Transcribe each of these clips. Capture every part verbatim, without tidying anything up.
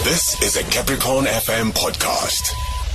This is a Capricorn F M podcast.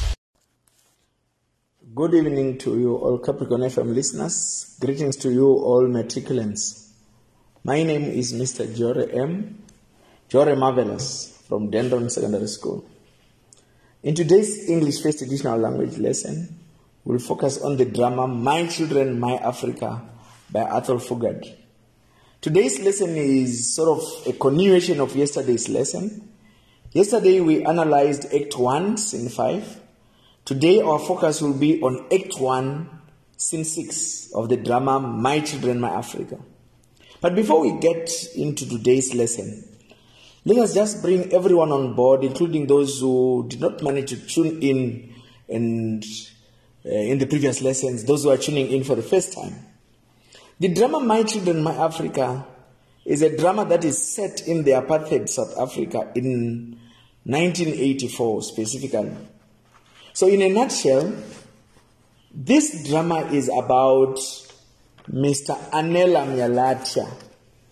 Good evening to you all Capricorn F M listeners. Greetings to you all matriculants. My name is Mister Jore M. Jore Marvelous from Dendron Secondary School. In today's English First Additional Language lesson, we'll focus on the drama My Children, My Africa by Athol Fugard. Today's lesson is sort of a continuation of yesterday's lesson. Yesterday we analyzed Act one, Scene five. Today our focus will be on Act one, Scene six of the drama My Children, My Africa. But before we get into today's lesson, let us just bring everyone on board, including those who did not manage to tune in and uh, in the previous lessons, those who are tuning in for the first time. The drama My Children, My Africa is a drama that is set in the apartheid South Africa in nineteen eighty-four specifically. So in a nutshell, this drama is about Mister Anela Myalathya. Uh,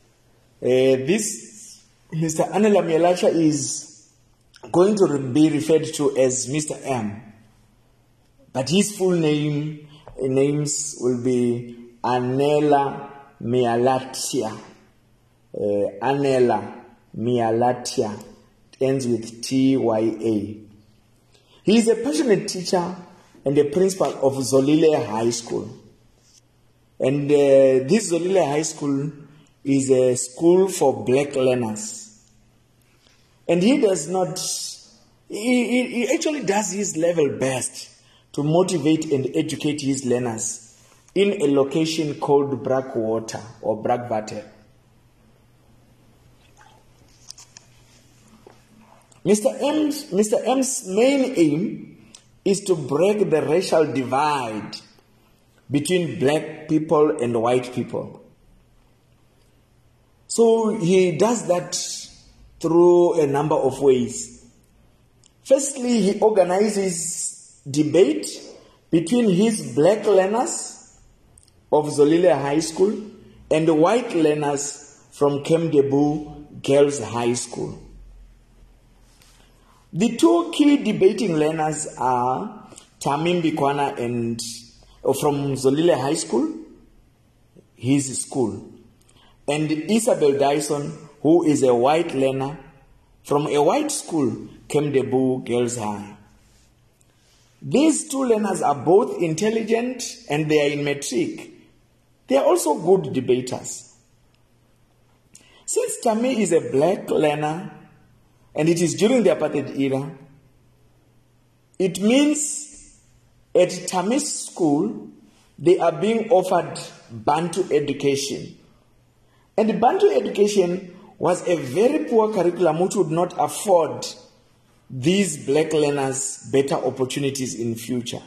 this Mister Anela Myalathya is going to be referred to as Mister M. But his full name names will be Anela Myalathya. Uh, Anela Myalathya. It ends with T Y A. He is a passionate teacher and a principal of Zolile High School. And uh, this Zolile High School is a school for black learners. And he does not, he, he actually does his level best to motivate and educate his learners in a location called Brakwater or Brakwater. Mister M's, Mister M's main aim is to break the racial divide between black people and white people. So he does that through a number of ways. Firstly, he organizes debate between his black learners of Zolile High School and the white learners from Kemdebu Girls High School. The two key debating learners are Tamim Bikwana and uh, from Zolile High School, his school, and Isabel Dyson, who is a white learner from a white school, Kemdebu Girls High. These two learners are both intelligent and they are in matric. They are also good debaters. Since Tammy is a black learner, and it is during the apartheid era, it means at Tammy's school, they are being offered Bantu education. And Bantu education was a very poor curriculum which would not afford these black learners better opportunities in future.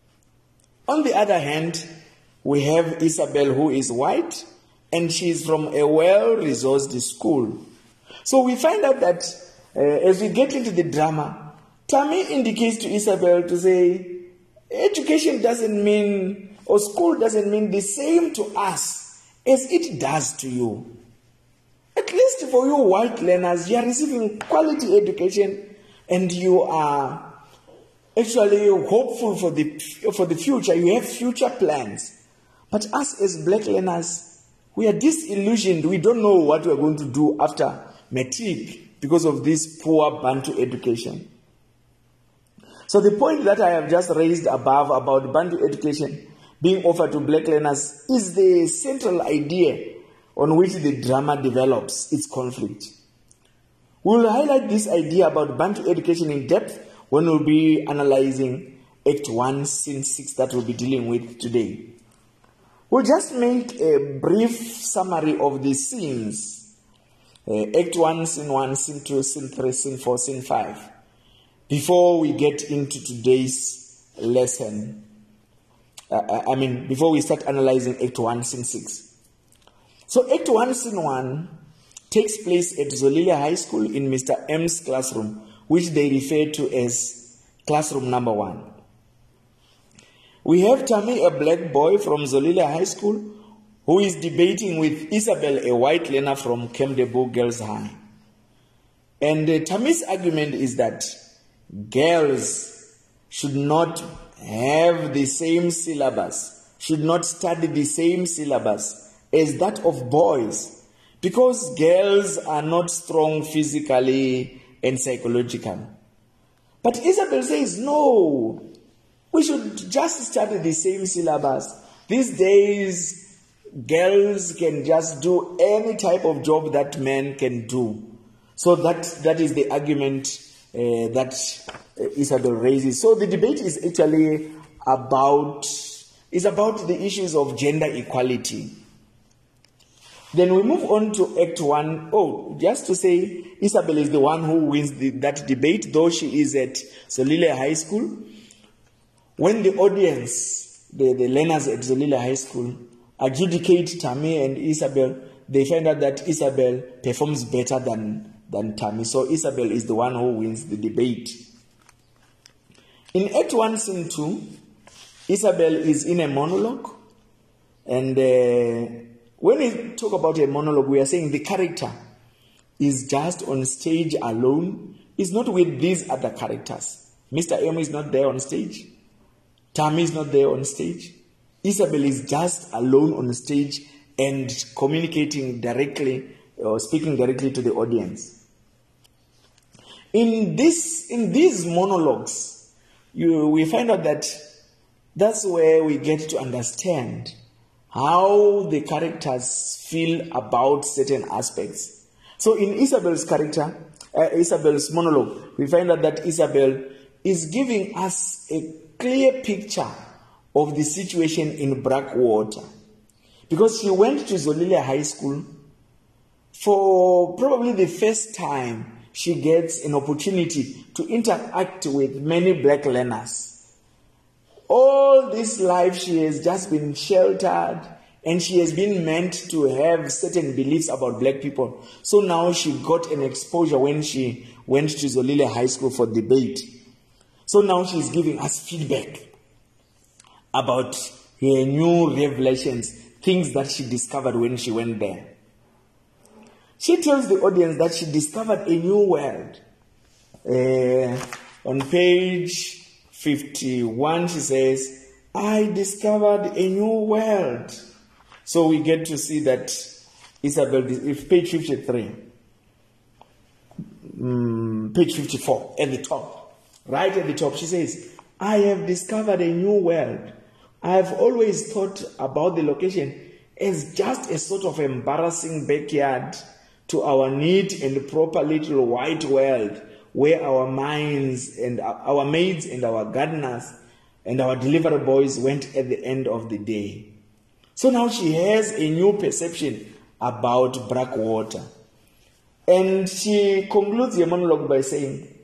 On the other hand, we have Isabel, who is white, and she is from a well-resourced school. So we find out that Uh, as we get into the drama, Tammy indicates to Isabel to say, education doesn't mean, or school doesn't mean the same to us as it does to you. At least for you white learners, you are receiving quality education and you are actually hopeful for the, for the future. You have future plans. But us as black learners, we are disillusioned. We don't know what we are going to do after matric, because of this poor Bantu education. So the point that I have just raised above about Bantu education being offered to black learners is the central idea on which the drama develops its conflict. We will highlight this idea about Bantu education in depth when we'll be analyzing Act one, Scene six that we'll be dealing with today. We'll just make a brief summary of the scenes. Uh, Act one, Scene one, Scene two, Scene three, Scene four, Scene five. Before we get into today's lesson, uh, I mean, before we start analyzing Act one, Scene six. So Act one, Scene one takes place at Zolile High School in Mister M's classroom, which they refer to as classroom number one. We have Tammy, a black boy from Zolile High School, who is debating with Isabel, a white learner from Kemdebu Girls High. And uh, Tammy's argument is that girls should not have the same syllabus, should not study the same syllabus as that of boys, because girls are not strong physically and psychologically. But Isabel says, no, we should just study the same syllabus. These days, girls can just do any type of job that men can do. So that, that is the argument uh, that uh, Isabel raises. So the debate is actually about, is about the issues of gender equality. Then we move on to Act one. Oh, just to say, Isabel is the one who wins the, that debate, though she is at Zolile High School. When the audience, the, the learners at Zolile High School, adjudicate Tammy and Isabel, they find out that Isabel performs better than, than Tammy. So Isabel is the one who wins the debate. In Act one, Scene two, Isabel is in a monologue. And uh, when we talk about a monologue, we are saying the character is just on stage alone. It's not with these other characters. Mister M is not there on stage. Tammy is not there on stage. Isabel is just alone on stage and communicating directly or speaking directly to the audience. In this, in these monologues, you, we find out that that's where we get to understand how the characters feel about certain aspects. So in Isabel's character, uh, Isabel's monologue, we find out that Isabel is giving us a clear picture of the situation in Blackwater. Because she went to Zolile High School for probably the first time she gets an opportunity to interact with many black learners. All this life she has just been sheltered and she has been meant to have certain beliefs about black people. So now she got an exposure when she went to Zolile High School for debate. So now she's giving us feedback about her new revelations, things that she discovered when she went there. She tells the audience that she discovered a new world. Uh, on page fifty-one, she says, I discovered a new world. So we get to see that Isabel, if page fifty-three, um, page fifty-four, at the top, right at the top, she says, I have discovered a new world. I have always thought about the location as just a sort of embarrassing backyard to our neat and proper little white world where our minds and our maids and our gardeners and our delivery boys went at the end of the day. So now she has a new perception about Blackwater. And she concludes the monologue by saying,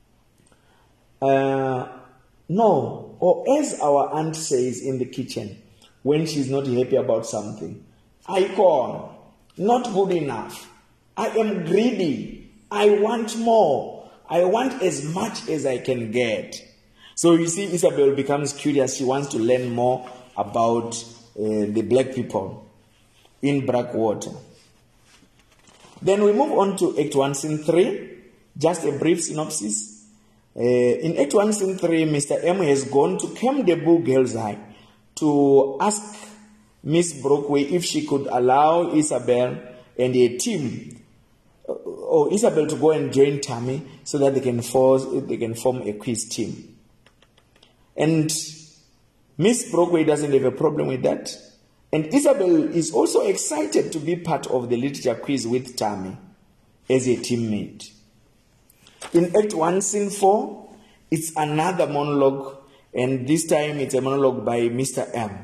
uh, no, or as our aunt says in the kitchen, when she's not happy about something, I call, not good enough. I am greedy. I want more. I want as much as I can get. So you see, Isabel becomes curious. She wants to learn more about uh, the black people in Blackwater. Then we move on to Act one, Scene three. Just a brief synopsis. Uh, in Act one, Scene three, Mister M has gone to Kamdebu Girls High to ask Miss Brockway if she could allow Isabel and a team, or Isabel to go and join Tammy so that they can force, they can form a quiz team. And Miss Brockway doesn't have a problem with that. And Isabel is also excited to be part of the literature quiz with Tammy as a teammate. In Act one, Scene four, it's another monologue, and this time it's a monologue by Mister M.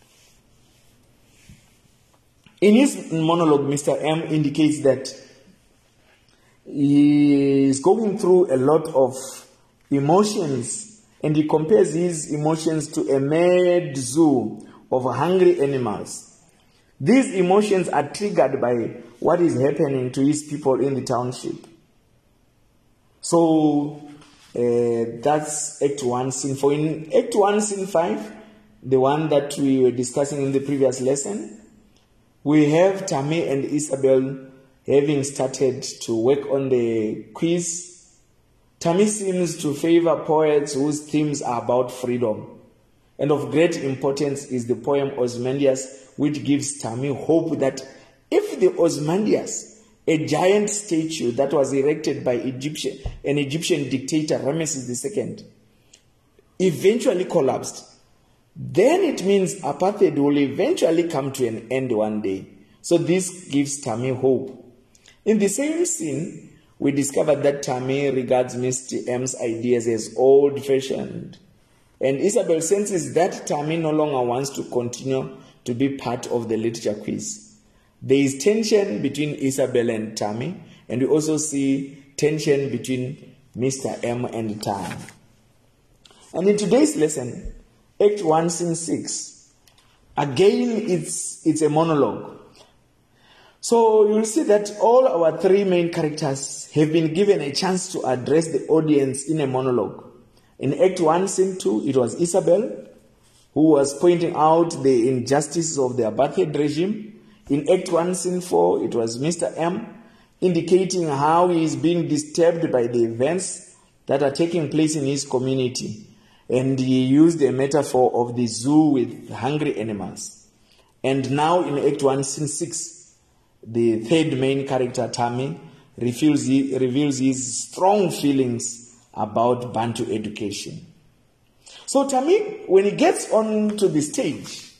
In his monologue, Mister M indicates that he is going through a lot of emotions, and he compares his emotions to a mad zoo of hungry animals. These emotions are triggered by what is happening to his people in the township. So uh, that's Act one, Scene four. In Act one, Scene five, the one that we were discussing in the previous lesson, we have Tammy and Isabel having started to work on the quiz, Tammy seems to favor poets whose themes are about freedom. And of great importance is the poem Ozymandias, which gives Tammy hope that if the Ozymandias, a giant statue that was erected by Egyptian, an Egyptian dictator, Ramesses the Second, eventually collapsed, then it means apartheid will eventually come to an end one day. So this gives Tammy hope. In the same scene, we discovered that Tammy regards Mister M's ideas as old-fashioned. And Isabel senses that Tammy no longer wants to continue to be part of the literature quiz. There is tension between Isabel and Tammy, and we also see tension between Mister M and Tammy. And in today's lesson, Act one, Scene six, again it's, it's a monologue. So you'll see that all our three main characters have been given a chance to address the audience in a monologue. In Act one, Scene two, it was Isabel who was pointing out the injustices of the apartheid regime. In Act one, Scene four, it was Mister M indicating how he is being disturbed by the events that are taking place in his community. And he used a metaphor of the zoo with hungry animals. And now in Act one, Scene six, the third main character, Tammy, reveals, reveals his strong feelings about Bantu education. So Tammy, when he gets onto the stage,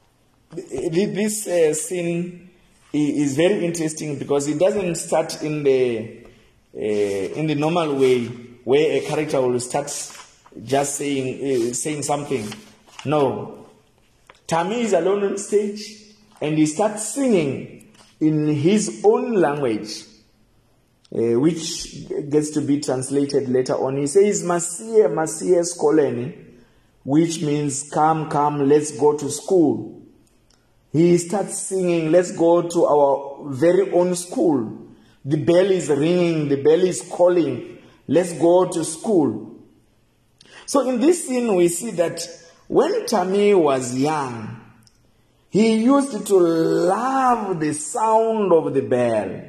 this uh, scene is very interesting because it doesn't start in the uh, in the normal way where a character will start just saying uh, saying something. No, Tammy is alone on stage and he starts singing in his own language, uh, which gets to be translated later on. He says, Masie, Masie Skoleni, which means, come, come, let's go to school. He starts singing, let's go to our very own school. The bell is ringing, the bell is calling, let's go to school. So in this scene, we see that when Tammy was young, he used to love the sound of the bell.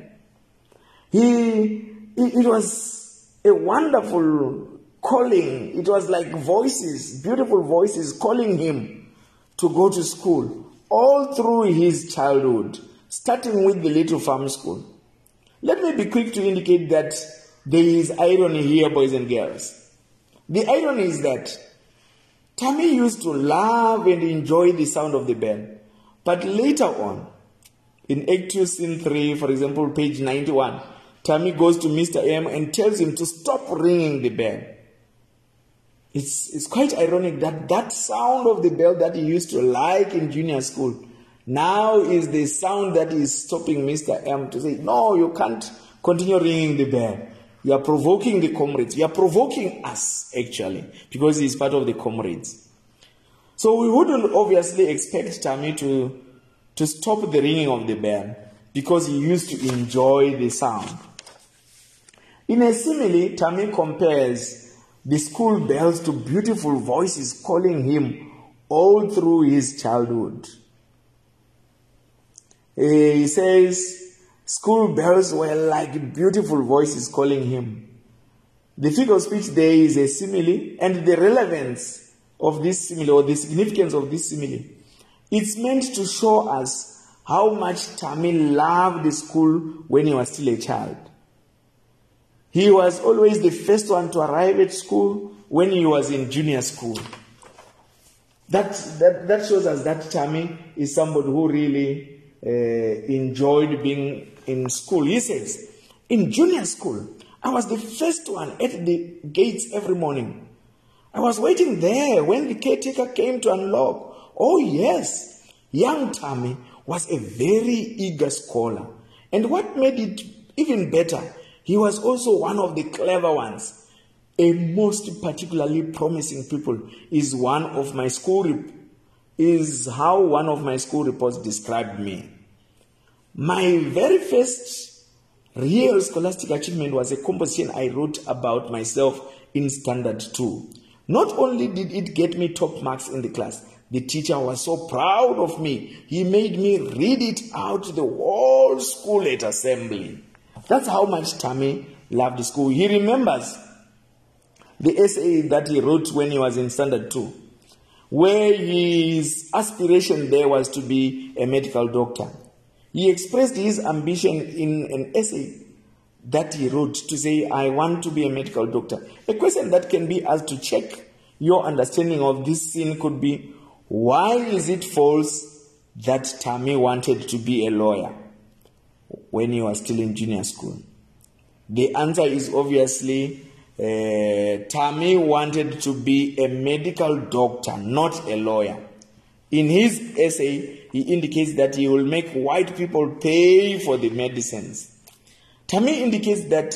He, it was a wonderful calling. It was like voices, beautiful voices calling him to go to school all through his childhood, starting with the Little Farm School. Let me be quick to indicate that there is irony here, boys and girls. The irony is that Tammy used to love and enjoy the sound of the bell. But later on, in Act two, Scene three, for example, page ninety-one, Tammy goes to Mister M and tells him to stop ringing the bell. It's, it's quite ironic that that sound of the bell that he used to like in junior school now is the sound that is stopping Mister M to say, no, you can't continue ringing the bell. You are provoking the comrades. You are provoking us, actually, because he's part of the comrades. So we wouldn't obviously expect Tammy to, to stop the ringing of the bell because he used to enjoy the sound. In a simile, Tammy compares the school bells to beautiful voices calling him all through his childhood. He says school bells were like beautiful voices calling him. The figure of speech there is a simile, and the relevance of this simile, or the significance of this simile, it's meant to show us how much Tammy loved the school when he was still a child. He was always the first one to arrive at school when he was in junior school. That, that, that shows us that Tammy is somebody who really uh, enjoyed being in school. He says, in junior school, I was the first one at the gates every morning. I was waiting there when the caretaker came to unlock. Oh yes, young Tammy was a very eager scholar. And what made it even better, he was also one of the clever ones. A most particularly promising pupil is one of my school rep- is how one of my school reports described me. My very first real scholastic achievement was a composition I wrote about myself in Standard two. Not only did it get me top marks in the class, The teacher was so proud of me. He made me read it out to the whole school at assembly. That's how much Tammy loved school. He remembers the essay that he wrote when he was in standard two, where his aspiration there was to be a medical doctor. He expressed his ambition in an essay that he wrote to say, I want to be a medical doctor. A question that can be asked to check your understanding of this scene could be, why is it false that Tammy wanted to be a lawyer when he was still in junior school? The answer is obviously, uh, Tammy wanted to be a medical doctor, not a lawyer. In his essay, he indicates that he will make white people pay for the medicines. Tammy indicates that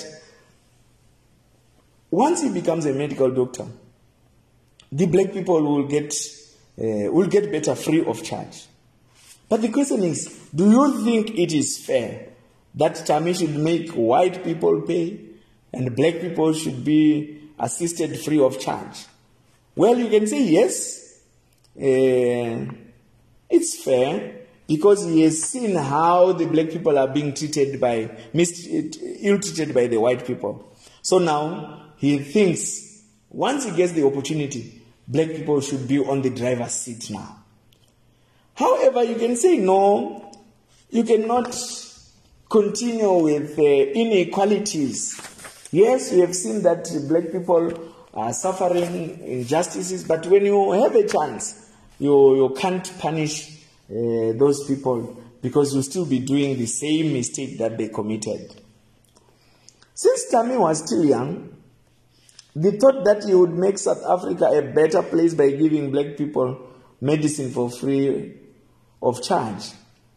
once he becomes a medical doctor, the black people will get uh, will get better free of charge. But the question is, do you think it is fair that Tammy should make white people pay and black people should be assisted free of charge? Well, you can say yes, uh, it's fair, because he has seen how the black people are being treated by, mis- ill-treated by the white people. So now he thinks once he gets the opportunity, black people should be on the driver's seat now. However, you can say no, you cannot continue with uh, inequalities. Yes, we have seen that black people are suffering injustices, but when you have a chance, you, you can't punish uh, those people, because you'll still be doing the same mistake that they committed. Since Tammy was still young, the thought that he would make South Africa a better place by giving black people medicine for free of charge.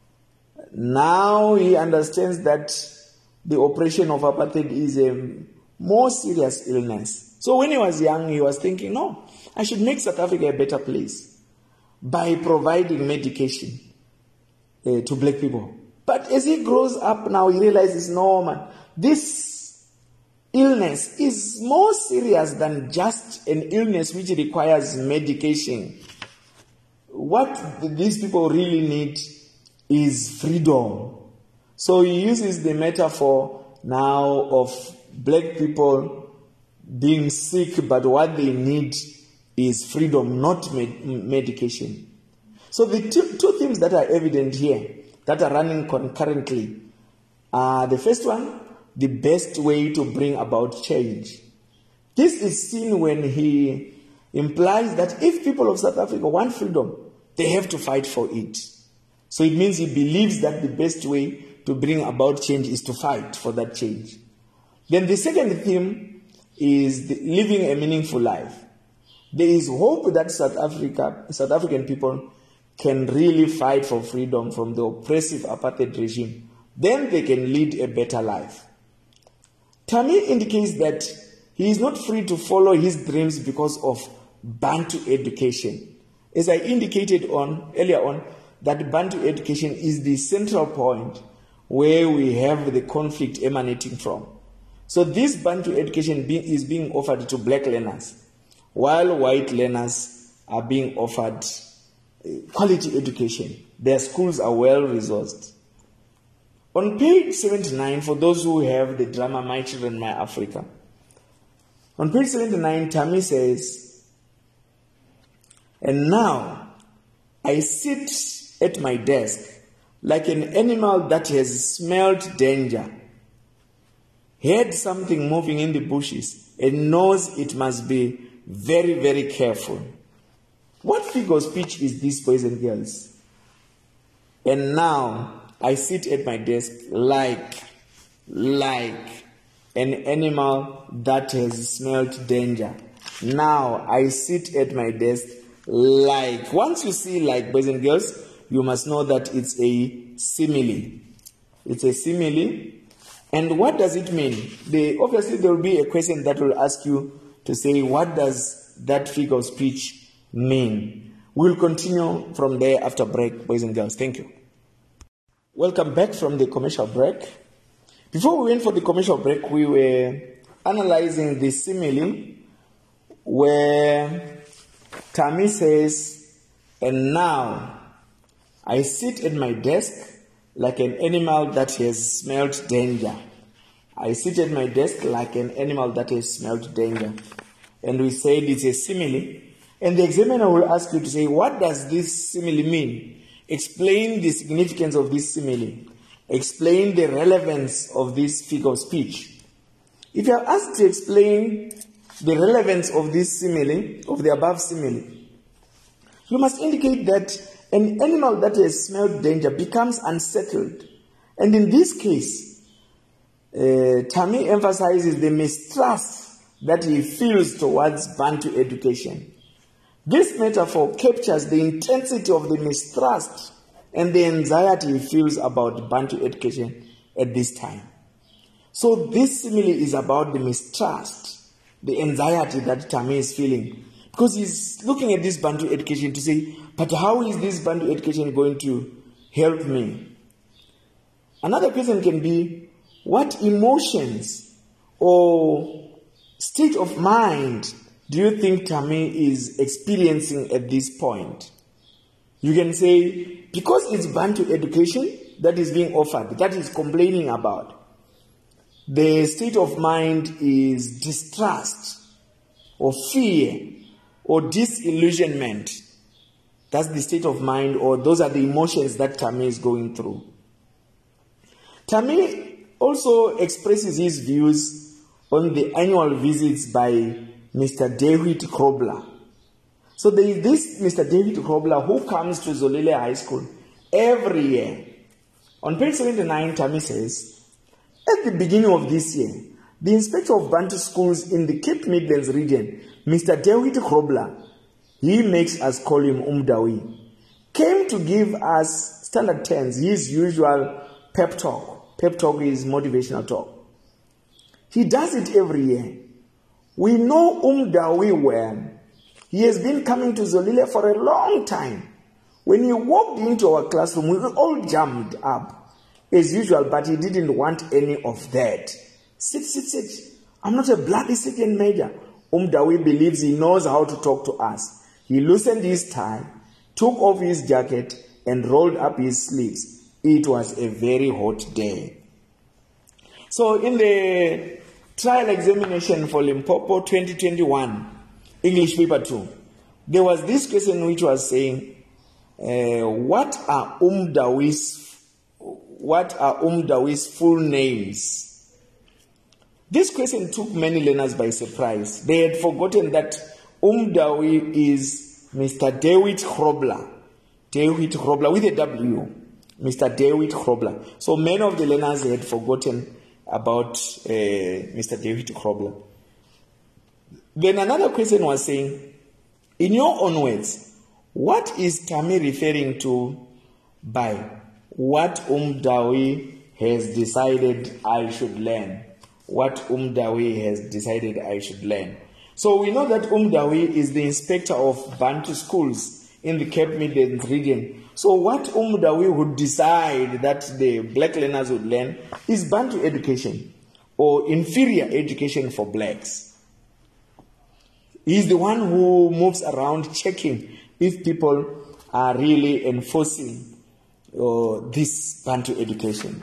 Now he understands that the oppression of apartheid is a more serious illness. So when he was young, he was thinking, no, I should make South Africa a better place by providing medication uh, to black people. But as he grows up now, he realizes, no, man, this illness is more serious than just an illness which requires medication. What these people really need is freedom. So he uses the metaphor now of black people being sick, but what they need is freedom, not med- medication. So the two, two things that are evident here, that are running concurrently, are the first one, the best way to bring about change. This is seen when he implies that if people of South Africa want freedom, they have to fight for it. So it means he believes that the best way to bring about change is to fight for that change. Then the second theme is the living a meaningful life. There is hope that South Africa, South African people can really fight for freedom from the oppressive apartheid regime. Then they can lead a better life. Tammy indicates that he is not free to follow his dreams because of Bantu education. As I indicated on earlier on, that Bantu education is the central point where we have the conflict emanating from. So this Bantu education be, is being offered to black learners, while white learners are being offered quality education. Their schools are well resourced. On page seventy-nine, for those who have the drama My Children, My Africa, on page seventy-nine, Tammy says, "And now I sit at my desk like an animal that has smelled danger, heard something moving in the bushes, and knows it must be very, very careful." What figure of speech is this, boys and girls? And now I sit at my desk like, like an animal that has smelled danger. Now I sit at my desk like. Once you see like, boys and girls, you must know that it's a simile. It's a simile. And what does it mean? They, obviously, there will be a question that will ask you to say, what does that figure of speech mean? We'll continue from there after break, boys and girls. Thank you. Welcome back from the commercial break. Before we went for the commercial break, we were analyzing the simile where Tammy says, And now I sit at my desk like an animal that has smelled danger. I sit at my desk like an animal that has smelled danger. And we said it's a simile. And the examiner will ask you to say, what does this simile mean? Explain the significance of this simile. Explain the relevance of this figure of speech. If you are asked to explain the relevance of this simile, of the above simile, you must indicate that an animal that has smelled danger becomes unsettled. And in this case, uh, Tammy emphasizes the mistrust that he feels towards Bantu education. This metaphor captures the intensity of the mistrust and the anxiety he feels about Bantu education at this time. So this simile is about the mistrust, the anxiety that Tammy is feeling. Because he's looking at this Bantu education to say, but how is this Bantu education going to help me? Another question can be, what emotions or state of mind do you think Tammy is experiencing at this point? You can say, because it's Bantu education that is being offered, that is complaining about, the state of mind is distrust or fear or disillusionment. That's the state of mind, or those are the emotions that Tammy is going through. Tammy also expresses his views on the annual visits by Mister David Krobler. So there is this Mister David Krobler who comes to Zolile High School every year. On page seventy-nine, Tammy says, at the beginning of this year, the inspector of Bantu schools in the Cape Midlands region, Mister David Krobler, he makes us call him Umdawi, came to give us standard tens, his usual pep talk. Pep talk is motivational talk. He does it every year. We know Umdawi well. He has been coming to Zolile for a long time. When he walked into our classroom, we were all jammed up, as usual, but he didn't want any of that. Sit, sit, sit. I'm not a bloody second major. Umdawi believes he knows how to talk to us. He loosened his tie, took off his jacket, and rolled up his sleeves. It was a very hot day. So in the trial examination for Limpopo twenty twenty-one, English paper two, there was this question which was saying, uh, what are Umdawi's what are Umdawi's full names? This question took many learners by surprise. They had forgotten that Umdawi is Mister David Krobler. David Krobler with a W. Mister David Krobler. So many of the learners had forgotten about uh, Mister David Krobler. Then another question was saying, in your own words, what is Tammy referring to by what Umdawi has decided I should learn? What Umdawi has decided I should learn. So we know that Umdawi is the inspector of Bantu schools in the Cape Midlands region. So what Umdawi would decide that the black learners would learn is Bantu education or inferior education for blacks. He's the one who moves around checking if people are really enforcing uh, this Bantu education.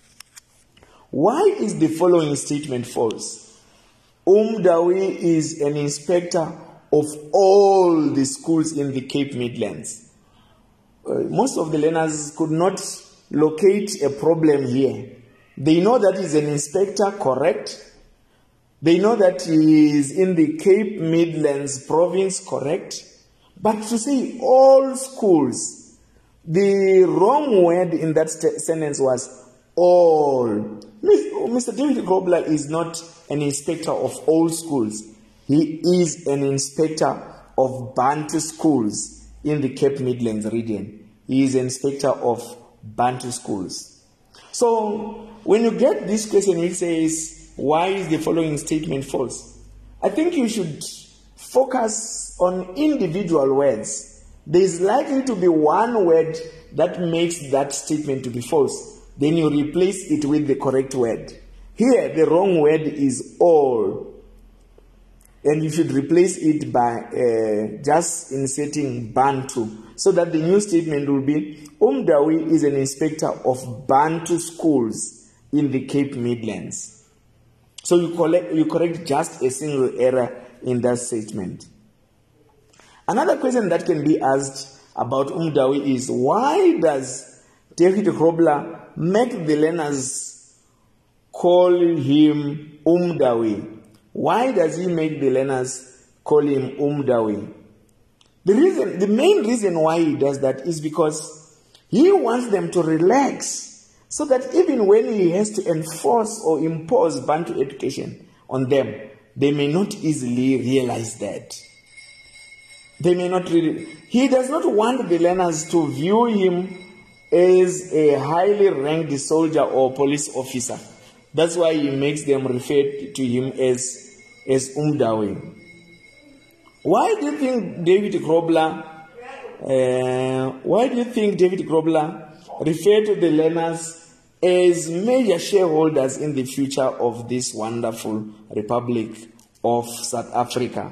Why is the following statement false? Umdawi is an inspector of all the schools in the Cape Midlands. Uh, most of the learners could not locate a problem here. They know that he's an inspector, correct? They know that he is in the Cape Midlands province, correct? But to say all schools, the wrong word in that st- sentence was all. Mister David Krobler is not an inspector of all schools. He is an inspector of Bantu schools in the Cape Midlands region. He is an inspector of Bantu schools. So when you get this question which says, why is the following statement false? I think you should focus on individual words. There is likely to be one word that makes that statement to be false. Then you replace it with the correct word. Here, the wrong word is all. and you should replace it by uh, just inserting Bantu, so that the new statement will be, Umdawi is an inspector of Bantu schools in the Cape Midlands. So you, collect, you correct just a single error in that statement. Another question that can be asked about Umdawi is, why does David Grobler make the learners call him Umdawi? Why does he make the learners call him Umdawi? The reason, the main reason why he does that is because he wants them to relax, so that even when he has to enforce or impose Bantu education on them, they may not easily realize that. They may not really. He does not want the learners to view him as a highly ranked soldier or police officer. That's why he makes them refer to him as as Umdawi. Why do you think David Grobler, uh, why do you think David Grobler referred to the learners as major shareholders in the future of this wonderful Republic of South Africa?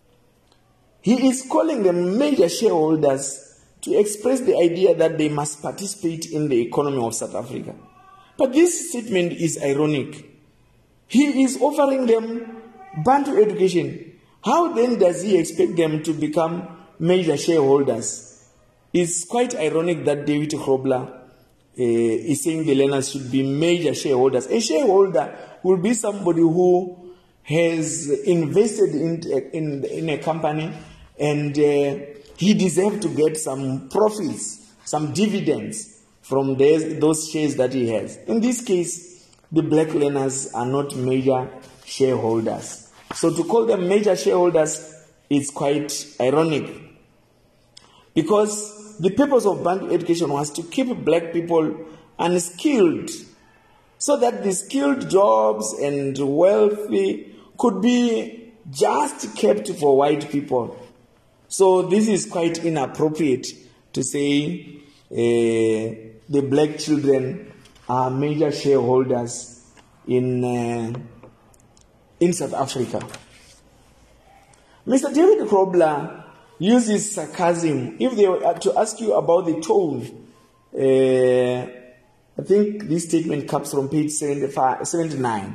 He is calling them major shareholders to express the idea that they must participate in the economy of South Africa. But this statement is ironic. He is offering them Bantu education. How then does he expect them to become major shareholders? It's quite ironic that David Grobler uh, is saying the learners should be major shareholders. A shareholder will be somebody who has invested in, in, in a company, and uh, he deserves to get some profits, some dividends from those, those shares that he has. In this case, the black learners are not major shareholders. So to call them major shareholders is quite ironic, because the purpose of Bantu education was to keep black people unskilled, so that the skilled jobs and wealthy could be just kept for white people. So this is quite inappropriate to say uh, the black children are major shareholders in uh, in South Africa. Mister David Grobler uses sarcasm. If they were to ask you about the tone, uh, I think this statement comes from page seventy-nine,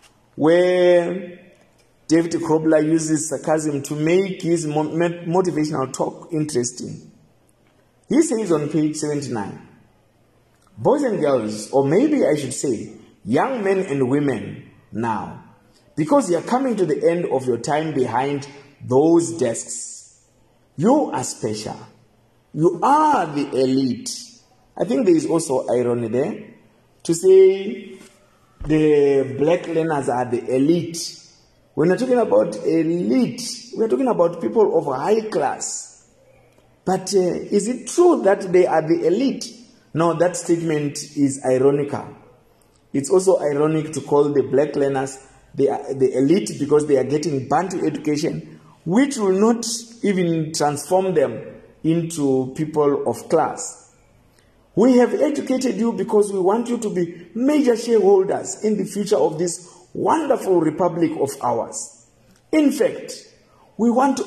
where David Grobler uses sarcasm to make his motivational talk interesting. He says on page seventy-nine, boys and girls, or maybe I should say, young men and women now, because you are coming to the end of your time behind those desks, you are special. You are the elite. I think there is also irony there to say the black learners are the elite. When we're talking about elite, we're talking about people of high class. But uh, is it true that they are the elite? No, that statement is ironical. It's also ironic to call the black learners the, the elite because they are getting Bantu education, which will not even transform them into people of class. We have educated you because we want you to be major shareholders in the future of this wonderful republic of ours. In fact, we want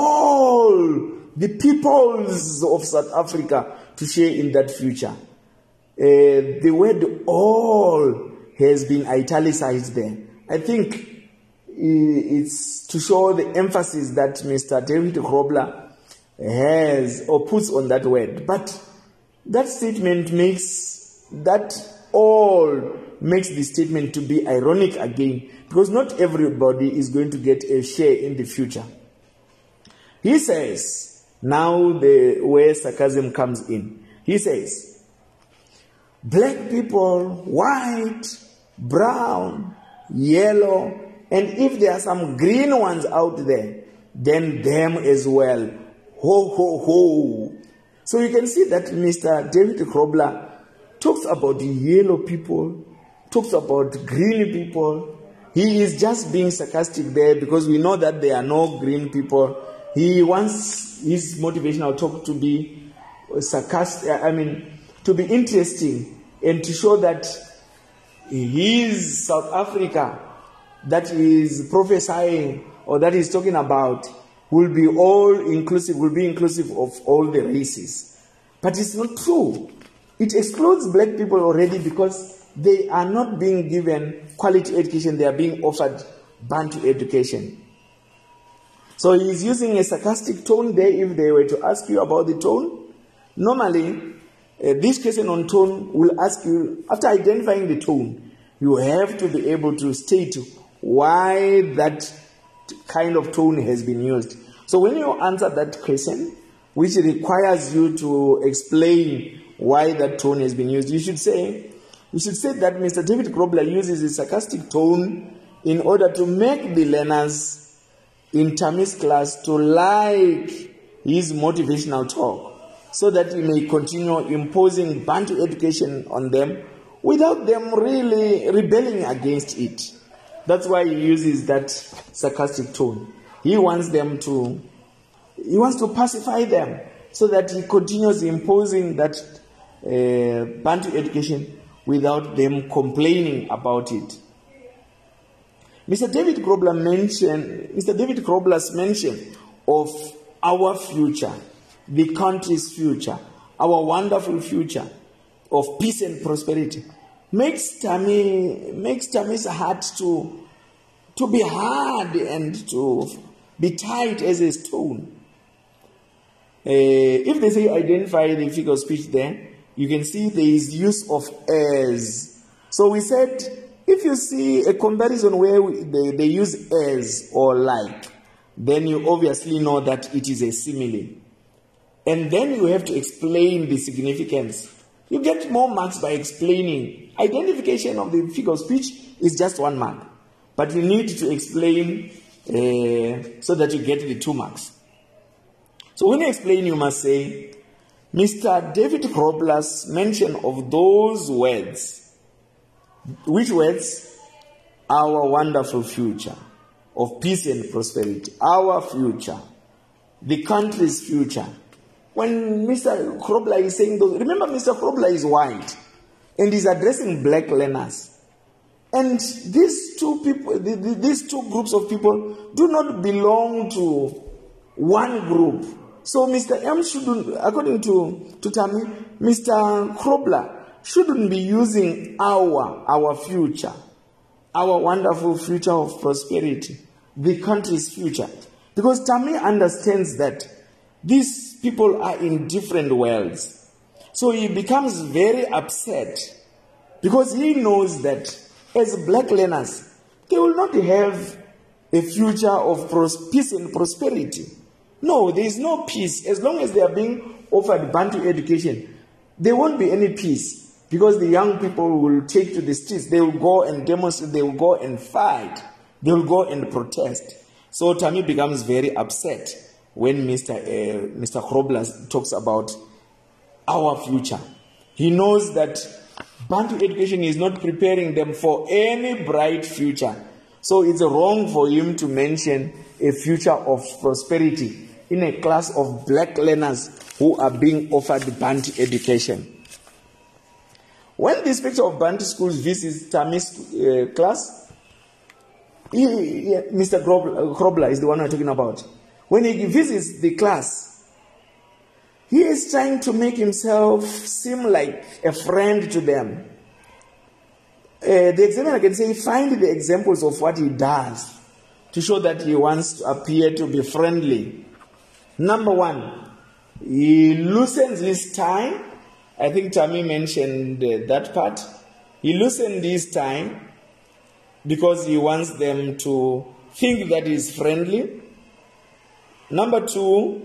all the peoples of South Africa to share in that future. Uh, the word all has been italicized there. I think it's to show the emphasis that Mister David Grobler has or puts on that word. But that statement makes that all makes the statement to be ironic again, because not everybody is going to get a share in the future. He says, now the where sarcasm comes in. He says, black people, white, brown, yellow, and if there are some green ones out there, then them as well. Ho, ho, ho. So you can see that Mister David Grobler talks about the yellow people, talks about green people. He is just being sarcastic there because we know that there are no green people. He wants his motivational talk to be sarcastic, I mean, to be interesting and to show that his South Africa that is prophesying or that is talking about will be all inclusive, will be inclusive of all the races. But it's not true. It excludes black people already because they are not being given quality education, they are being offered Bantu education. So he's using a sarcastic tone there. If they were to ask you about the tone, normally uh, this question on tone will ask you, after identifying the tone, you have to be able to state why that kind of tone has been used. So when you answer that question, which requires you to explain why that tone has been used, you should say, you should say that Mister David Grobler uses a sarcastic tone in order to make the learners in Tammy's class to like his motivational talk, so that he may continue imposing Bantu education on them without them really rebelling against it. That's why he uses that sarcastic tone. He wants them to, he wants to pacify them so that he continues imposing that uh, Bantu education without them complaining about it. Mister David Grobler mentioned, Mister David Grobler's mention of our future, the country's future, our wonderful future of peace and prosperity, makes Tammy, makes Tammy's heart to, to be hard and to be tight as a stone. Uh, if they say identify the figure of speech there, you can see there is use of as. So we said, if you see a comparison where they, they use as or like, then you obviously know that it is a simile. And then you have to explain the significance. You get more marks by explaining. Identification of the figure of speech is just one mark. But you need to explain uh, so that you get the two marks. So when you explain, you must say, Mister David Grobler's mention of those words. Which words? Our wonderful future of peace and prosperity. Our future. The country's future. When Mister Grobler is saying those, remember Mister Grobler is white and is addressing black learners. And these two people, these two groups of people do not belong to one group. So Mister M shouldn't, according to, to Tammy, Mister Grobler shouldn't be using our, our future, our wonderful future of prosperity, the country's future. Because Tammy understands that these people are in different worlds. So he becomes very upset because he knows that as black learners, they will not have a future of pros- peace and prosperity. No, there is no peace. As long as they are being offered Bantu education, there won't be any peace. Because the young people will take to the streets, they will go and demonstrate, they will go and fight, they will go and protest. So Tammy becomes very upset when Mister Uh, Mister Grobler talks about our future. He knows that Bantu education is not preparing them for any bright future. So it's wrong for him to mention a future of prosperity in a class of black learners who are being offered Bantu education. When the inspector of Bantu schools visits Tammy's uh, class, he, he, Mister Grobler, Grobler is the one I'm talking about. When he visits the class, he is trying to make himself seem like a friend to them. Uh, the examiner can say, find the examples of what he does to show that he wants to appear to be friendly. Number one, he loosens his tie. I think Tammy mentioned uh, that part. He loosened his tie because he wants them to think that he's friendly. Number two,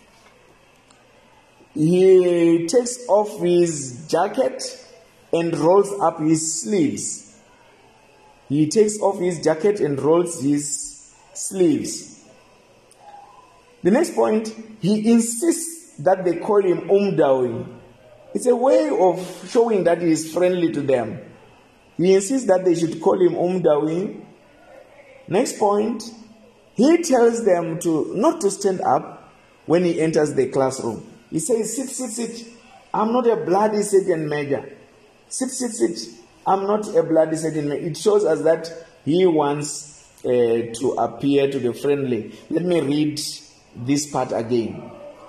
he takes off his jacket and rolls up his sleeves. He takes off his jacket and rolls his sleeves. The next point, he insists that they call him Umdawi. It's a way of showing that he is friendly to them. He insists that they should call him Umdawi. Next point, he tells them to not to stand up when he enters the classroom. He says, sit, sit, sit. I'm not a bloody sergeant major. Sit, sit, sit. I'm not a bloody sergeant major. It shows us that he wants uh, to appear to be friendly. Let me read this part again.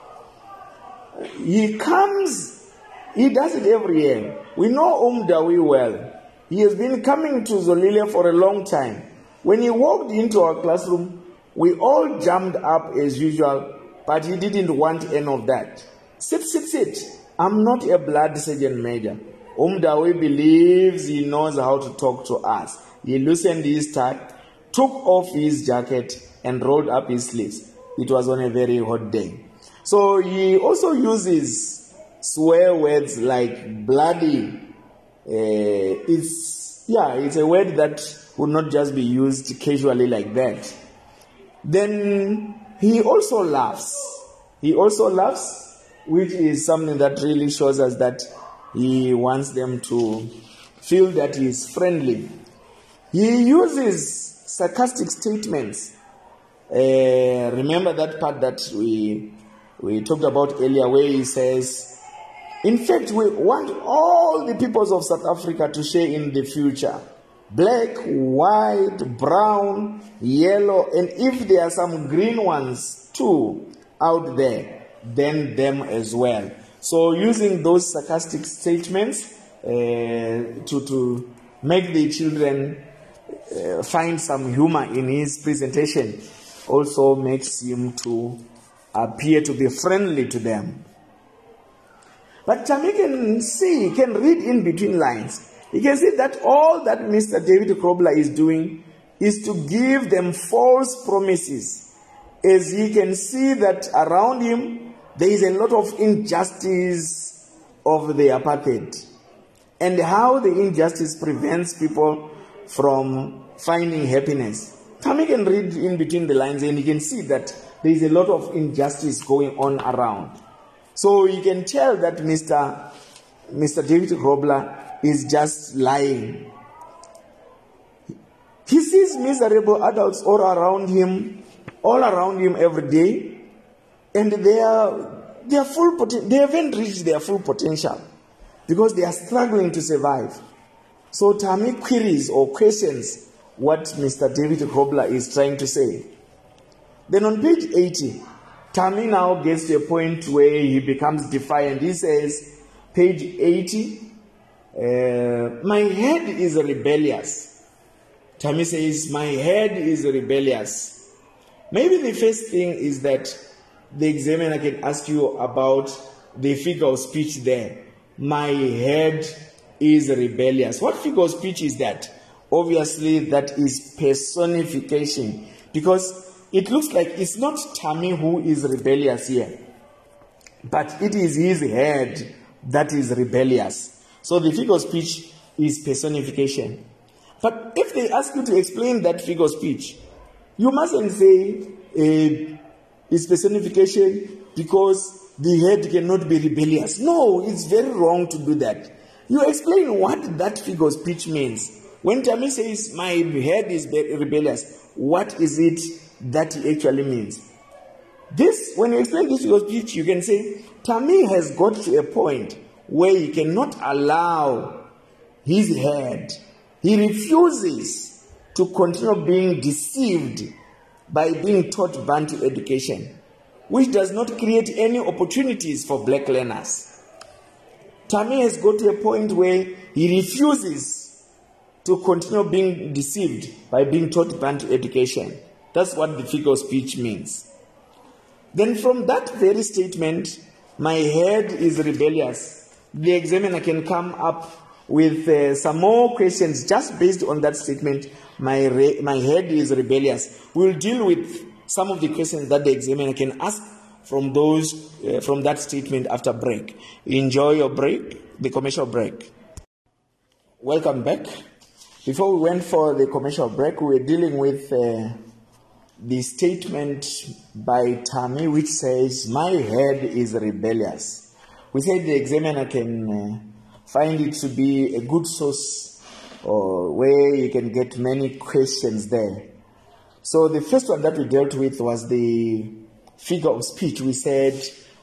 He comes, he does it every year. We know Umdawi well. He has been coming to Zolile for a long time. When he walked into our classroom, we all jumped up as usual, but he didn't want any of that. Sit, sit, sit. I'm not a blood sergeant major. Umdawi believes he knows how to talk to us. He loosened his tie, took off his jacket, and rolled up his sleeves. It was on a very hot day. So he also uses swear words like bloody. Uh, it's, yeah, it's a word that would not just be used casually like that. Then he also laughs. He also laughs, which is something that really shows us that he wants them to feel that he is friendly. He uses sarcastic statements. Uh, remember that part that we we talked about earlier where he says, in fact, we want all the peoples of South Africa to share in the future. Black, white, brown, yellow, and if there are some green ones too out there, then them as well. So using those sarcastic statements uh, to, to make the children uh, find some humor in his presentation also makes him to appear to be friendly to them. But Tammy can see, can read in between lines. He can see that all that Mister David Grobler is doing is to give them false promises, as he can see that around him there is a lot of injustice of the apartheid, and how the injustice prevents people from finding happiness. Tammy can read in between the lines and he can see that there is a lot of injustice going on around. So you can tell that Mister Mister David Grobler is just lying. He sees miserable adults all around him, all around him every day, and they are they are full poten- they haven't reached their full potential because they are struggling to survive. So Tammy queries or questions what Mister David Grobler is trying to say. Then on page eighty, Tammy now gets to a point where he becomes defiant. He says, page eighty, uh, my head is rebellious. Tammy says, my head is rebellious. Maybe the first thing is that the examiner can ask you about the figure of speech there. My head is rebellious. What figure of speech is that? Obviously, that is personification, because it looks like it's not Tammy who is rebellious here, but it is his head that is rebellious. So the figure of speech is personification. But if they ask you to explain that figure of speech, you mustn't say uh, it's personification because the head cannot be rebellious. No, it's very wrong to do that. You explain what that figure of speech means. When Tammy says, my head is rebellious, what is it that he actually means? This, when you explain this figure of speech, you can say, Tammy has got to a point where he cannot allow his head. He refuses to continue being deceived by being taught Bantu education, which does not create any opportunities for black learners. Tammy has got to a point where he refuses to continue being deceived by being taught Bantu education. That's what the figure of speech means. Then from that very statement, my head is rebellious, the examiner can come up with uh, some more questions just based on that statement, my, re- my head is rebellious. We'll deal with some of the questions that the examiner can ask from those, uh, from that statement after break. Enjoy your break, the commercial break. Welcome back. Before we went for the commercial break, we were dealing with uh, the statement by Tammy which says, my head is rebellious. We said the examiner can uh, find it to be a good source or where you can get many questions there. So the first one that we dealt with was the figure of speech. We said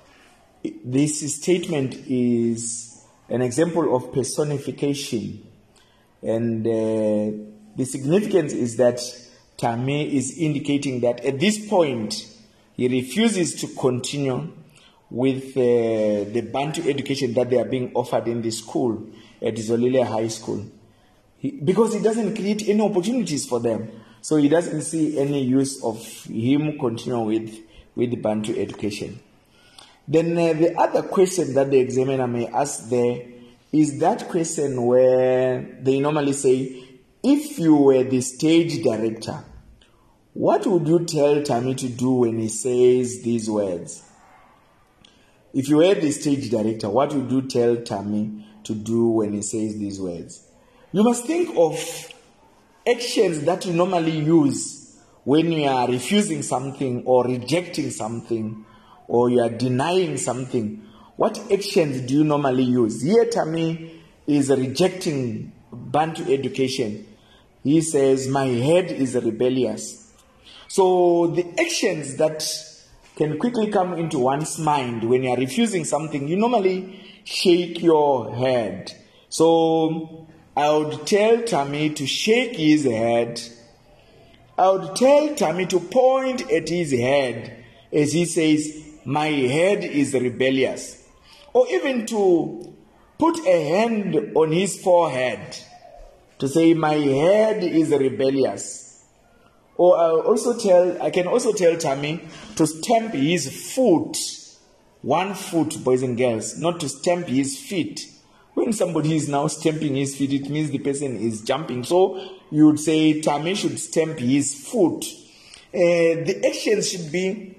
this statement is an example of personification. And uh, the significance is that Tami is indicating that at this point, he refuses to continue with uh, the Bantu education that they are being offered in the school at Zolile High School. He, because it doesn't create any opportunities for them. So he doesn't see any use of him continuing with, with the Bantu education. Then uh, the other question that the examiner may ask there is that question where they normally say, if you were the stage director, what would you tell Tami to do when he says these words? If you were the stage director, what would you tell Tami to do when he says these words? You must think of actions that you normally use when you are refusing something or rejecting something or you are denying something. What actions do you normally use? Here Tami is rejecting Bantu education. He says, my head is rebellious. So the actions that can quickly come into one's mind when you are refusing something, you normally shake your head. So I would tell Tami to shake his head. I would tell Tami to point at his head as he says, my head is rebellious. Or even to put a hand on his forehead to say, my head is rebellious. Or I also tell, I can also tell Tami to stamp his foot, one foot, boys and girls, not to stamp his feet. When somebody is now stamping his feet, it means the person is jumping. So you would say Tami should stamp his foot. Uh, the actions should be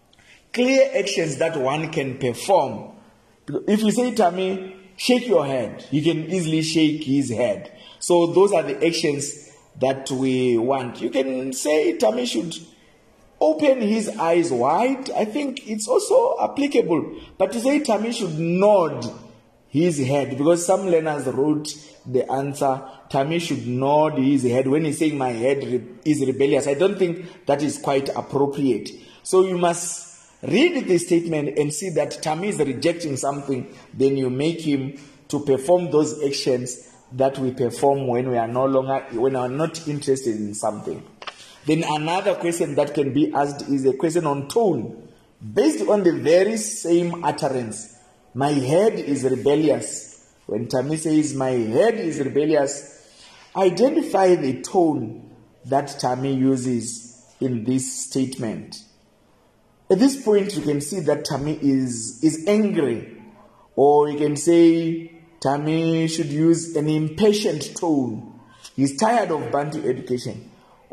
clear actions that one can perform. If you say, Tami, shake your head, you can easily shake his head. So those are the actions that we want. You can say Tami should open his eyes wide. I think it's also applicable. But to say Tami should nod his head, because some learners wrote the answer, Tami should nod his head when he's saying my head is rebellious. I don't think that is quite appropriate. So you must read the statement and see that Tami is rejecting something. Then you make him to perform those actions that we perform when we are no longer, when we are not interested in something. Then another question that can be asked is a question on tone. Based on the very same utterance, my head is rebellious. When Tami says my head is rebellious, identify the tone that Tami uses in this statement. At this point, you can see that Tami is, is angry. Or you can say Tami should use an impatient tone. He's tired of Bantu education.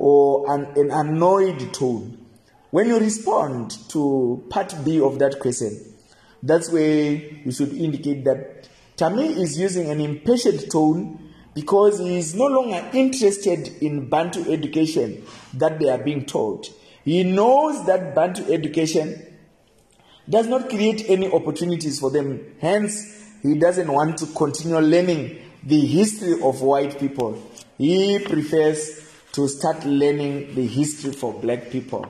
Or an, an annoyed tone. When you respond to part B of that question, that's where you should indicate that Tami is using an impatient tone because he is no longer interested in Bantu education that they are being taught. He knows that Bantu education does not create any opportunities for them. Hence, he doesn't want to continue learning the history of white people. He prefers to start learning the history for black people.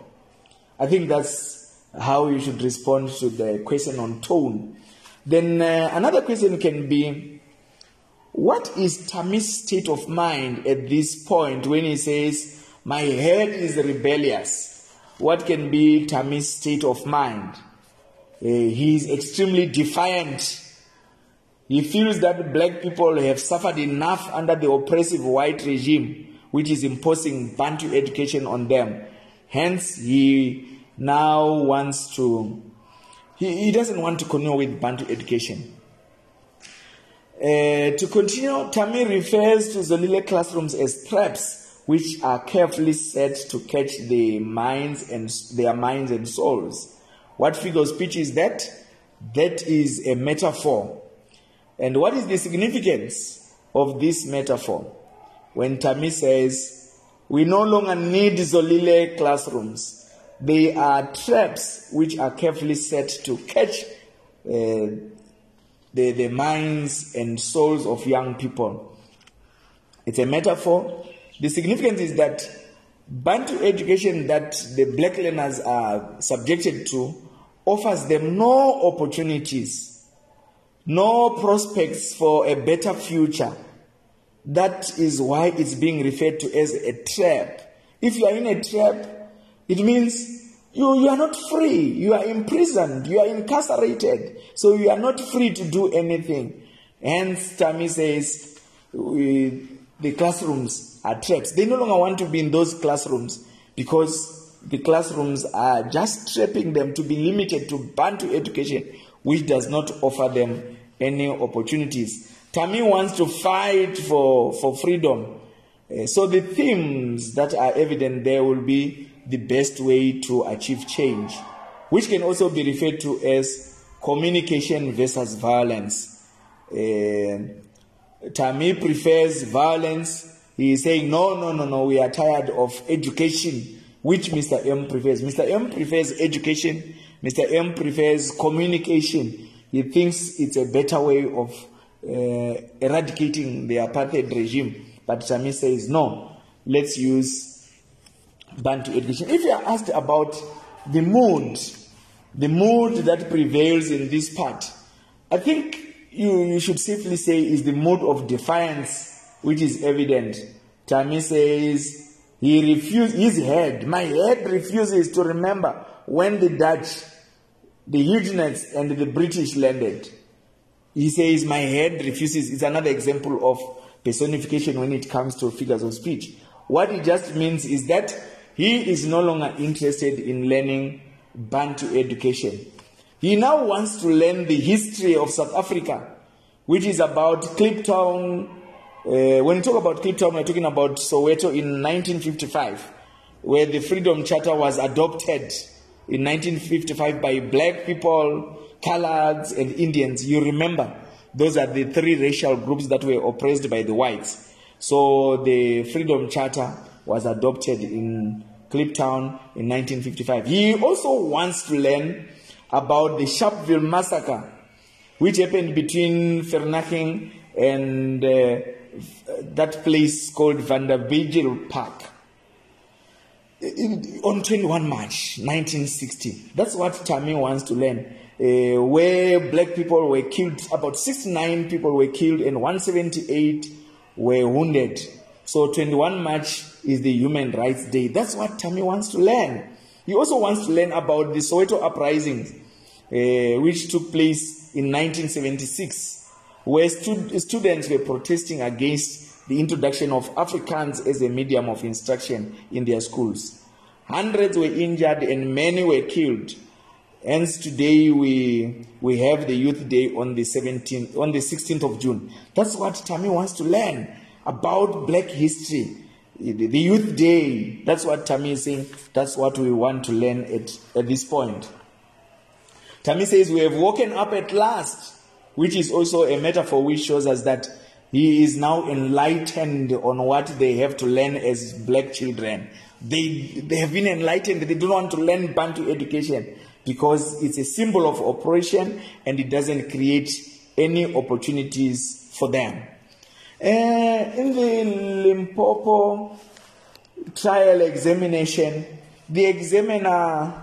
I think that's how you should respond to the question on tone. Then uh, another question can be, what is Tami's state of mind at this point when he says, my head is rebellious? What can be Tami's state of mind? Uh, he is extremely defiant. He feels that black people have suffered enough under the oppressive white regime, which is imposing Bantu education on them. Hence, he now wants to, he, he doesn't want to continue with Bantu education. Uh, to continue, Tami refers to Zolile classrooms as traps, which are carefully set to catch the minds and their minds and souls. What figure of speech is that? That is a metaphor. And what is the significance of this metaphor? When Tami says, we no longer need Zolile classrooms. They are traps which are carefully set to catch uh, the, the minds and souls of young people. It's a metaphor. The significance is that Bantu education that the black learners are subjected to offers them no opportunities, no prospects for a better future. That is why it's being referred to as a trap. If you are in a trap, it means you, you are not free. You are imprisoned. You are incarcerated. So you are not free to do anything. Hence, Tammy says, we, the classrooms are traps. They no longer want to be in those classrooms because the classrooms are just trapping them to be limited to Bantu education, which does not offer them any opportunities. Tammy wants to fight for, for freedom. Uh, so the themes that are evident there will be the best way to achieve change, which can also be referred to as communication versus violence. Uh, Tammy prefers violence. He is saying, no, no, no, no, we are tired of education, which Mister M prefers. Mister M prefers education. Mister M prefers communication. He thinks it's a better way of uh, eradicating the apartheid regime. But Tammy says, no, let's use Bantu education. If you are asked about the mood, the mood that prevails in this part, I think you, you should safely say is the mood of defiance, which is evident. Tammy says, he refused, his head, my head refuses to remember when the Dutch, the Huguenots, and the British landed. He says, my head refuses. It's another example of personification when it comes to figures of speech. What it just means is that he is no longer interested in learning Bantu education. He now wants to learn the history of South Africa, which is about Kliptown. Uh, when we talk about Kliptown, we're talking about Soweto in nineteen fifty-five, where the Freedom Charter was adopted in nineteen fifty-five by black people, coloreds, and Indians. You remember, those are the three racial groups that were oppressed by the whites. So the Freedom Charter was adopted in Kliptown in nineteen fifty-five. He also wants to learn about the Sharpeville massacre, which happened between Vereeniging and uh, that place called Vanderbijl Park in, on twenty-first of March nineteen sixty. That's what Tammy wants to learn. Uh, where black people were killed, about sixty-nine people were killed and one hundred seventy-eight were wounded. So twenty-first of March is the Human Rights Day. That's what Tammy wants to learn. He also wants to learn about the Soweto uprisings, uh, which took place in nineteen seventy-six, where stu- students were protesting against the introduction of Afrikaans as a medium of instruction in their schools. Hundreds were injured and many were killed. Hence, today we we have the Youth Day on the seventeenth, on the sixteenth of June. That's what Tammy wants to learn about black history. The Youth Day. That's what Tammy is saying. That's what we want to learn at, at this point. Tammy says we have woken up at last, which is also a metaphor which shows us that he is now enlightened on what they have to learn as black children. They they have been enlightened. They don't want to learn Bantu education, because it's a symbol of oppression and it doesn't create any opportunities for them. Uh, in the Limpopo trial examination, the examiner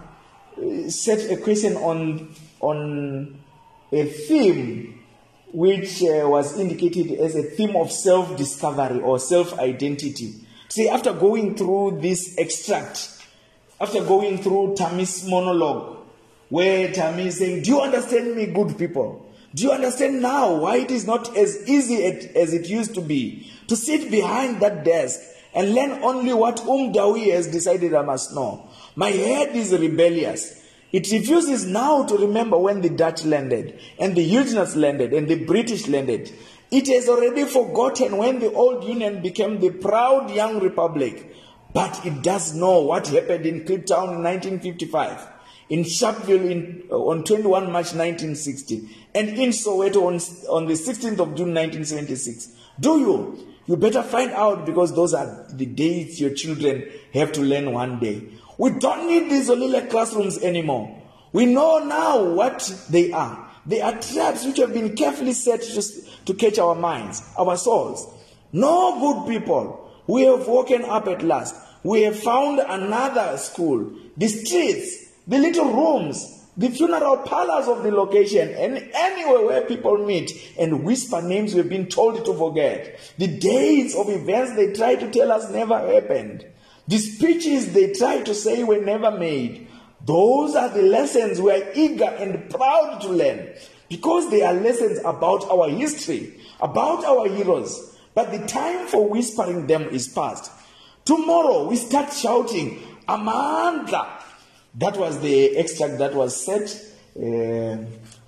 set a question on, on a theme which uh, was indicated as a theme of self-discovery or self-identity. See, after going through this extract, after going through Tammy's monologue, where Tammy is saying, do you understand me, good people? Do you understand now why it is not as easy as it used to be to sit behind that desk and learn only what Umdawi has decided I must know? My head is rebellious. It refuses now to remember when the Dutch landed, and the Huguenots landed, and the British landed. It has already forgotten when the old Union became the proud young republic. But it does know what happened in Kliptown in nineteen fifty-five. In Sharpeville in, uh, on twenty-first of March nineteen sixty, and in Soweto on, on the sixteenth of June nineteen seventy-six. Do you? You better find out, because those are the dates your children have to learn one day. We don't need these Zolile classrooms anymore. We know now what they are. They are traps which have been carefully set just to catch our minds, our souls. No, good people, we have woken up at last. We have found another school. The streets, the little rooms, the funeral parlors of the location, and anywhere where people meet and whisper names we've been told to forget. The dates of events they try to tell us never happened. The speeches they try to say were never made. Those are the lessons we are eager and proud to learn, because they are lessons about our history, about our heroes. But the time for whispering them is past. Tomorrow we start shouting, Amandla. That was the extract that was set uh,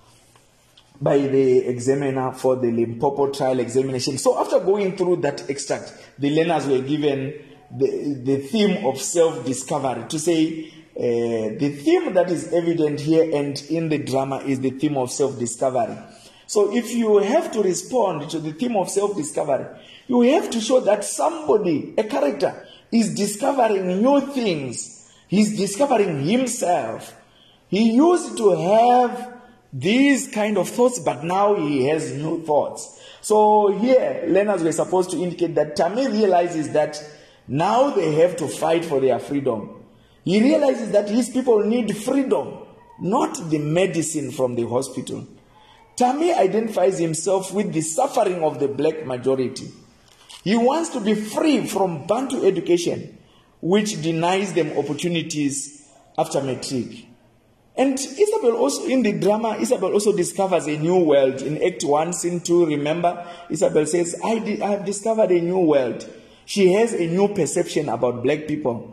by the examiner for the Limpopo trial examination. So after going through that extract, the learners were given the, the theme of self-discovery, to say uh, the theme that is evident here and in the drama is the theme of self-discovery. So if you have to respond to the theme of self-discovery, you have to show that somebody, a character, is discovering new things. He's discovering himself. He used to have these kind of thoughts, but now he has new thoughts. So here, learners were supposed to indicate that Tami realizes that now they have to fight for their freedom. He realizes that his people need freedom, not the medicine from the hospital. Tami identifies himself with the suffering of the black majority. He wants to be free from Bantu education, which denies them opportunities after matric. And Isabel also, in the drama, Isabel also discovers a new world. In Act one, Scene two, remember, Isabel says, I, di- I have discovered a new world. She has a new perception about black people.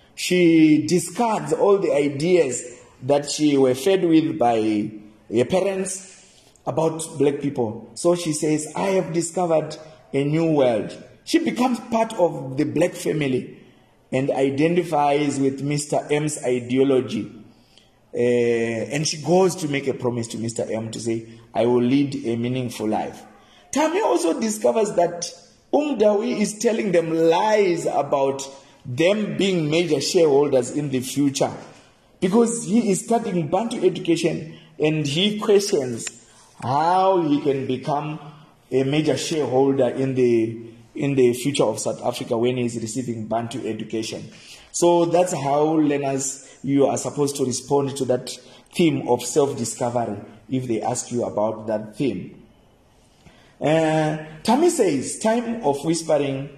She discards all the ideas that she were fed with by her parents about black people. So she says, I have discovered a new world. She becomes part of the black family and identifies with Mister M's ideology. Uh, and she goes to make a promise to Mister M to say, I will lead a meaningful life. Tami also discovers that Umdawi is telling them lies about them being major shareholders in the future, because he is studying Bantu education and he questions how he can become a major shareholder in the in the future of South Africa when he is receiving Bantu education. So that's how learners, you are supposed to respond to that theme of self-discovery if they ask you about that theme. Uh, Tami says, time of whispering,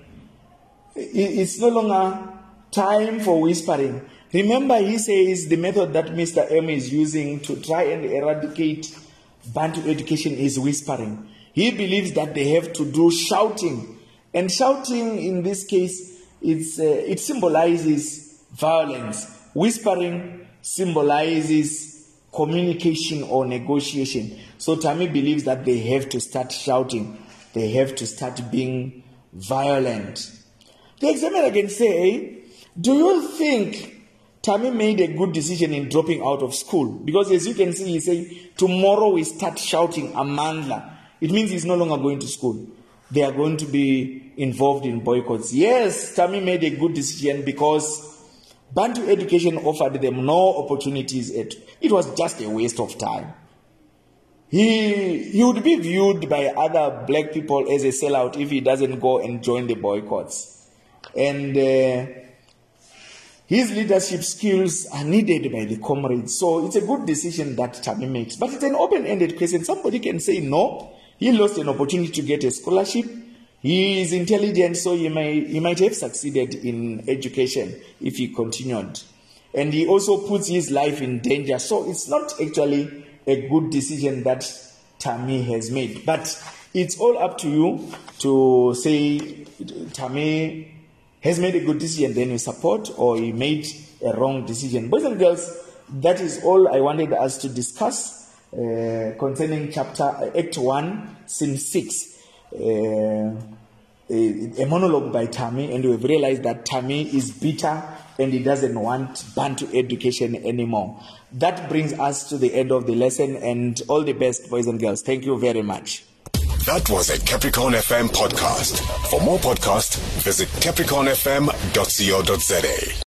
it's no longer time for whispering. Remember, he says the method that Mister M is using to try and eradicate Bantu education is whispering. He believes that they have to do shouting. And shouting in this case, it's, uh, it symbolizes violence. Whispering symbolizes communication or negotiation. So Tami believes that they have to start shouting. They have to start being violent. The examiner can say, do you think Tami made a good decision in dropping out of school? Because as you can see, he says, tomorrow we start shouting Amandla. It means he's no longer going to school. They are going to be involved in boycotts. Yes, Tami made a good decision because Bantu education offered them no opportunities. At, it was just a waste of time. He, he would be viewed by other black people as a sellout if he doesn't go and join the boycotts. And uh, his leadership skills are needed by the comrades. So it's a good decision that Tami makes. But it's an open-ended question. Somebody can say no. He lost an opportunity to get a scholarship. He is intelligent, so he, may, he might have succeeded in education if he continued. And he also puts his life in danger. So it's not actually a good decision that Tami has made. But it's all up to you to say Tami has made a good decision, then you support, or he made a wrong decision. Boys and girls, that is all I wanted us to discuss uh, concerning chapter uh, Act one, Scene six. Uh, a, a monologue by Tami, and we've realized that Tami is bitter and he doesn't want Bantu education anymore. That brings us to the end of the lesson, and all the best, boys and girls. Thank you very much. That was a Capricorn F M podcast. For more podcasts, visit capricorn f m dot co dot za.